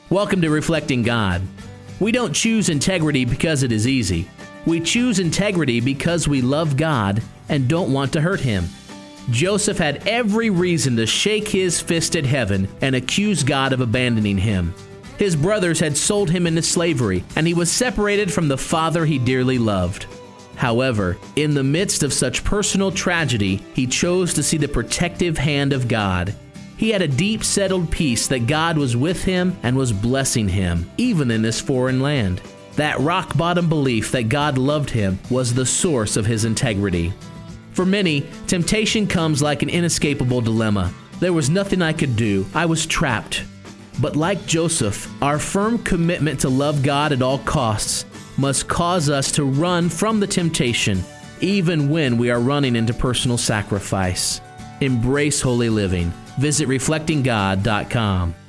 Welcome to Reflecting God. We don't choose integrity because it is easy. We choose integrity because we love God and don't want to hurt Him. Joseph had every reason to shake his fist at heaven and accuse God of abandoning him. His brothers had sold him into slavery, and he was separated from the father he dearly loved. However, in the midst of such personal tragedy, he chose to see the protective hand of God. He had a deep settled peace that God was with him and was blessing him, even in this foreign land. That rock-bottom belief that God loved him was the source of his integrity. For many, temptation comes like an inescapable dilemma. There was nothing I could do. I was trapped. But like Joseph, our firm commitment to love God at all costs must cause us to run from the temptation, even when we are running into personal sacrifice. Embrace holy living. Visit reflectinggod.com.